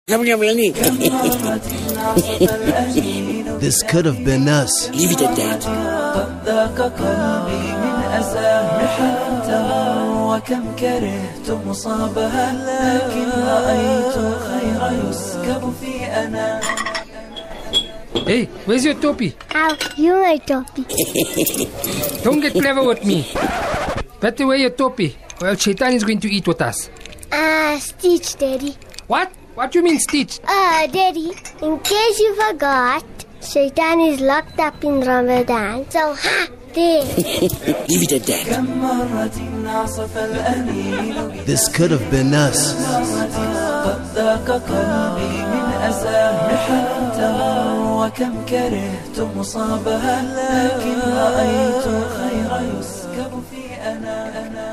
This could have been us. Leave it at that. وكم كرهت مصابها لكن رأيت الخير يسكب في أنا. Hey, where's your topi? Ow, you my topi. Don't get clever with me. Better wear your topi, or else Shaitan is going to eat with us. Stitch, Daddy. What? What do you mean stitch? Daddy, in case you forgot, Shaitan is locked up in Ramadan. So, there. Leave it at that. This could have been us. وكم كرهت مصابها لكن رأيت الخير يسكب في أنا